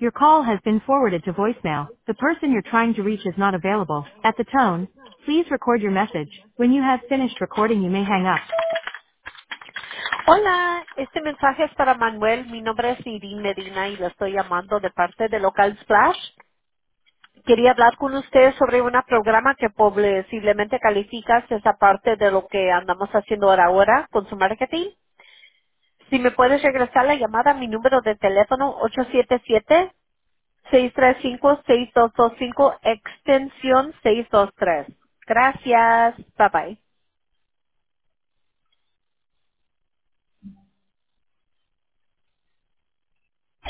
Your call has been forwarded to voicemail. The person you're trying to reach is not available. At the tone, please record your message. When you have finished recording, you may hang up. Hola, este mensaje es para Manuel. Mi nombre es Irene Medina y le estoy llamando de parte de Local Splash. Quería hablar con usted sobre un programa que posiblemente calificas esa parte de lo que andamos haciendo ahora con su marketing. Si me puedes regresar la llamada, mi número de teléfono 877-635-6225, extensión 623. Gracias. Bye bye.